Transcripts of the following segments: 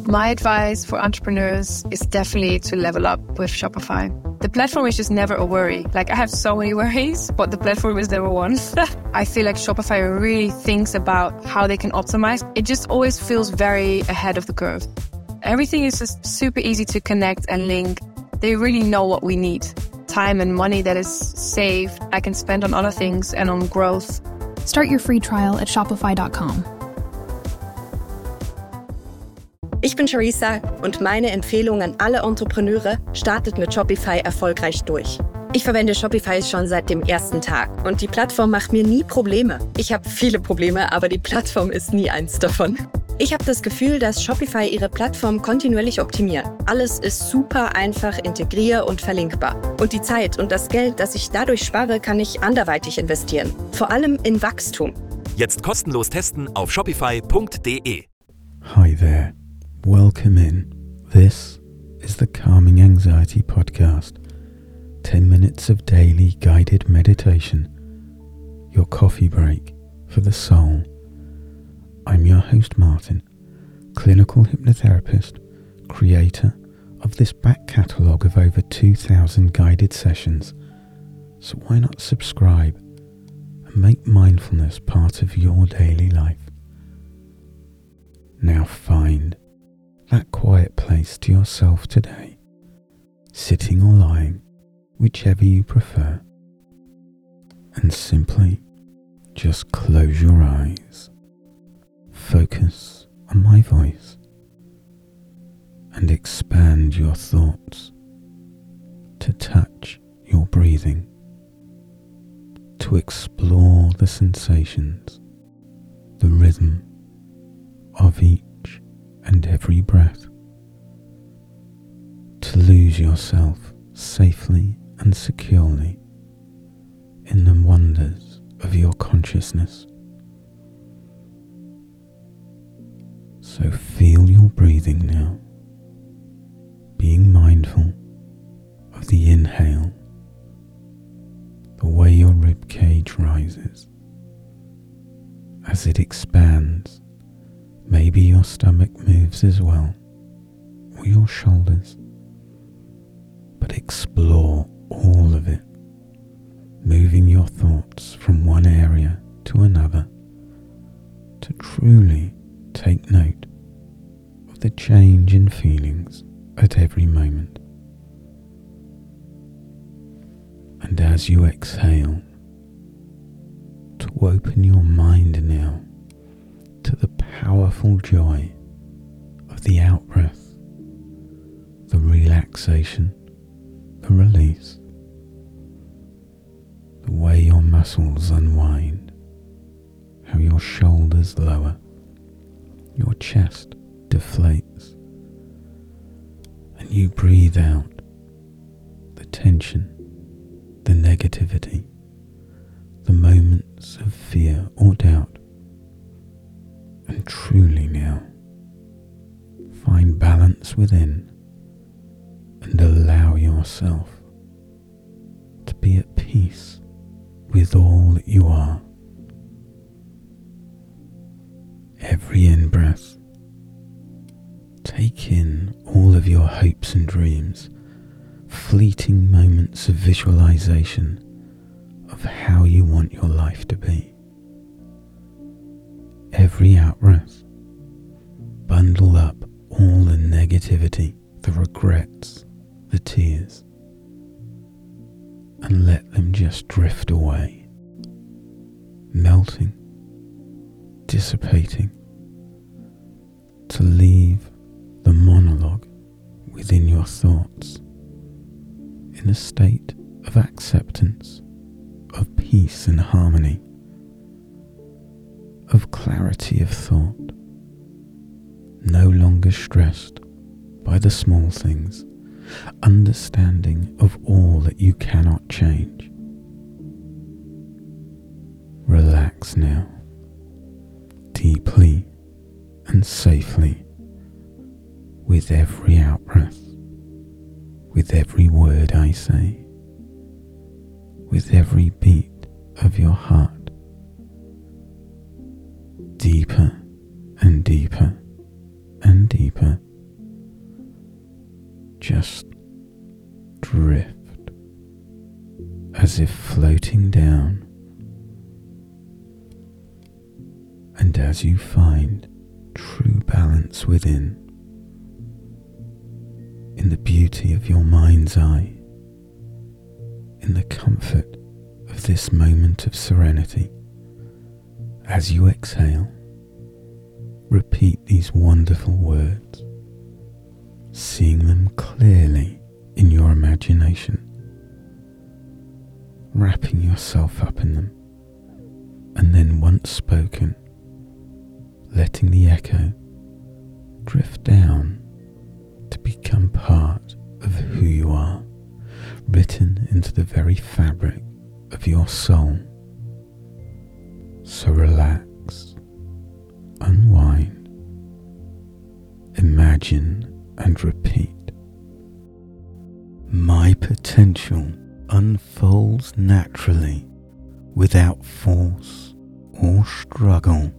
My advice for entrepreneurs is definitely to level up with Shopify. The platform is just never a worry. Like, I have so many worries, but the platform is never one. I feel like Shopify really thinks about how they can optimize. It just always feels very ahead of the curve. Everything is just super easy to connect and link. They really know what we need. Time and money that is saved, I can spend on other things and on growth. Start your free trial at shopify.com. Ich bin Charissa und meine Empfehlung an alle Entrepreneure: startet mit Shopify erfolgreich durch. Ich verwende Shopify schon seit dem ersten Tag und die Plattform macht mir nie Probleme. Ich habe viele Probleme, aber die Plattform ist nie eins davon. Ich habe das Gefühl, dass Shopify ihre Plattform kontinuierlich optimiert. Alles ist super einfach integrier- und verlinkbar. Und die Zeit und das Geld, das ich dadurch spare, kann ich anderweitig investieren. Vor allem in Wachstum. Jetzt kostenlos testen auf shopify.de. Hi there. Welcome in. This is the Calming Anxiety Podcast. 10 minutes of daily guided meditation. Your coffee break for the soul. I'm your host Martin, clinical hypnotherapist, creator of this back catalogue of over 2,000 guided sessions. So why not subscribe and make mindfulness part of your daily life? Now find that quiet place to yourself today, sitting or lying, whichever you prefer, and simply just close your eyes, focus on my voice, and expand your thoughts to touch your breathing, to explore the sensations, the rhythm of each and every breath, to lose yourself safely and securely in the wonders of your consciousness. So feel your breathing now, being mindful of the inhale, the way your rib cage rises. As it expands, maybe your stomach moves as well, or your shoulders, but explore all of it, moving your thoughts from one area to another to truly take note of the change in feelings at every moment. And as you exhale, to open your mind now to the powerful joy of the out-breath, the relaxation, the release, the way your muscles unwind, how your shoulders lower, your chest deflates, and you breathe out the tension, the negativity, the moments of fear or doubt. And truly now, find balance within and allow yourself to be at peace with all that you are. Every in-breath, take in all of your hopes and dreams, fleeting moments of visualization of how you want your life to be. Every out-breath, bundle up all the negativity, the regrets, the tears, and let them just drift away, melting, dissipating, to leave the monologue within your thoughts in a state of acceptance, of peace and harmony, of clarity of thought, no longer stressed by the small things, understanding of all that you cannot change. Relax now, deeply and safely, with every out-breath, with every word I say, with every beat of your heart. Deeper and deeper and deeper as if floating down. And as you find true balance within, in the beauty of your mind's eye, in the comfort of this moment of serenity, as you exhale, repeat these wonderful words, seeing them clearly in your imagination, wrapping yourself up in them, and then once spoken, letting the echo drift down to become part of who you are, written into the very fabric of your soul. So relax, unwind, imagine and repeat. My potential unfolds naturally without force or struggle.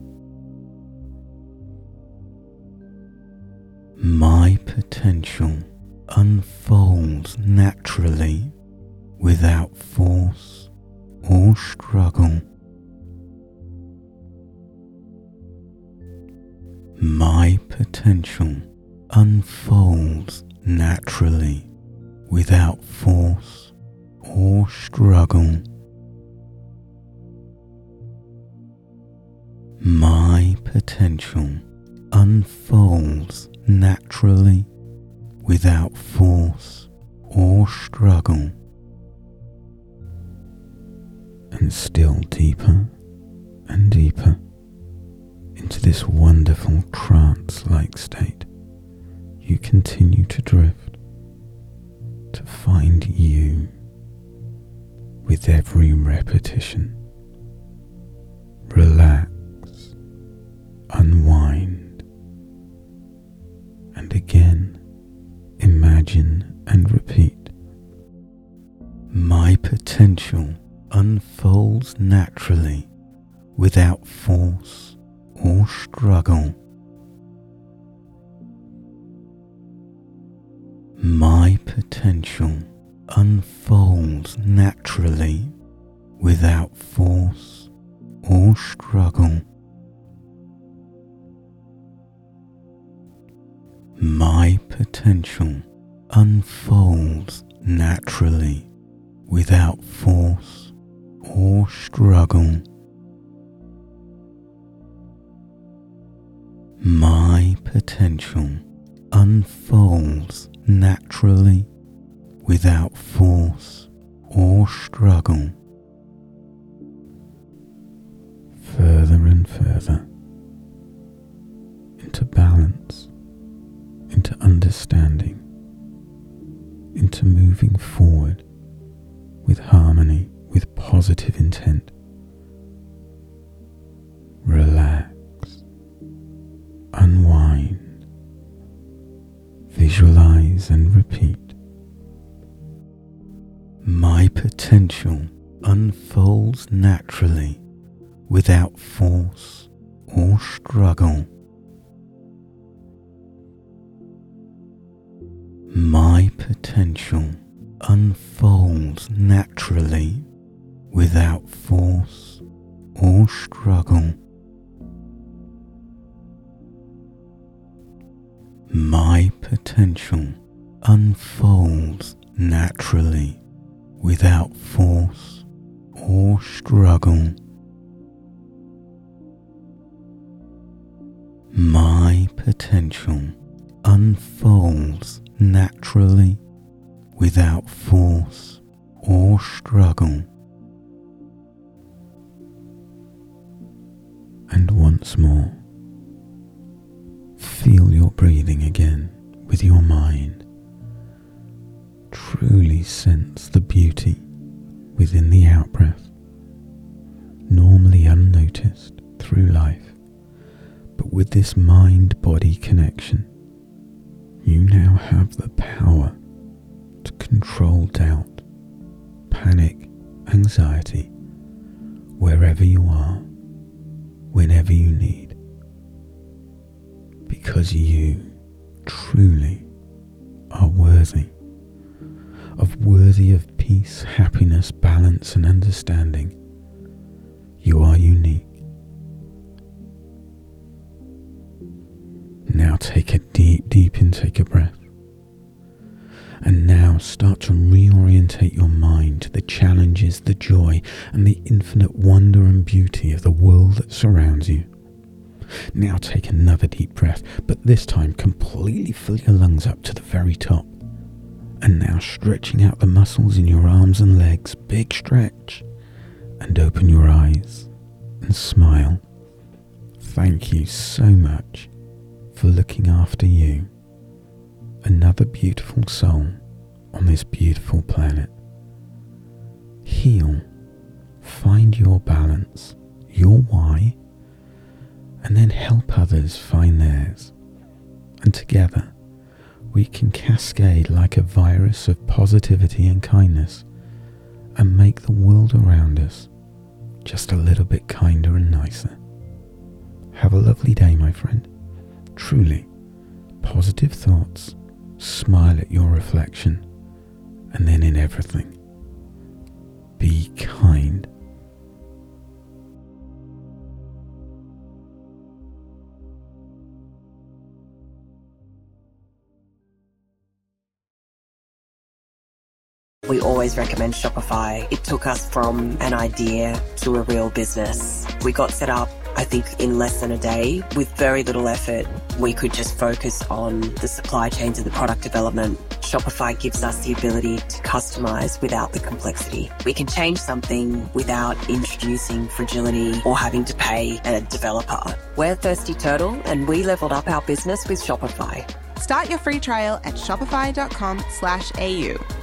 My potential unfolds naturally without force or struggle. My potential unfolds naturally without force or struggle. My potential unfolds naturally without force or struggle. And still deeper and deeper into this wonderful trance-like state, you continue to drift, to find you with every repetition. Relax, unwind, and again imagine and repeat. My potential unfolds naturally without force or struggle. My potential unfolds naturally without force or struggle. My potential unfolds naturally without force or struggle. My potential unfolds naturally without force or struggle. Further and further into balance, into understanding, into moving forward with harmony, with positive intent. Relax, unwind, visualize and repeat. My potential unfolds naturally without force or struggle. My potential unfolds naturally without force or struggle. My potential unfolds naturally without force or struggle. My potential unfolds naturally without force or struggle. And once more, feel your breathing again with your mind. Truly sense the beauty within the out-breath, normally unnoticed through life, but with this mind-body connection, you now have the power to control doubt, panic, anxiety, wherever you are, whenever you need, because you truly are worthy of peace, happiness, balance, and understanding. You are unique. Now take a deep intake of breath. And now start to reorientate your mind to the challenges, the joy, and the infinite wonder and beauty of the world that surrounds you. Now take another deep breath, but this time completely fill your lungs up to the very top. And now stretching out the muscles in your arms and legs, big stretch, and open your eyes and smile. Thank you so much for looking after you. Another beautiful soul on this beautiful planet. Heal, find your balance, your why, and then help others find theirs. And together, we can cascade like a virus of positivity and kindness and make the world around us just a little bit kinder and nicer. Have a lovely day, my friend. Truly, positive thoughts, smile at your reflection, and then in everything, be kind. We always recommend Shopify. It took us from an idea to a real business. We got set up, I think, in less than a day. With very little effort, we could just focus on the supply chains and the product development. Shopify gives us the ability to customize without the complexity. We can change something without introducing fragility or having to pay a developer. We're Thirsty Turtle, and we leveled up our business with Shopify. Start your free trial at shopify.com/au.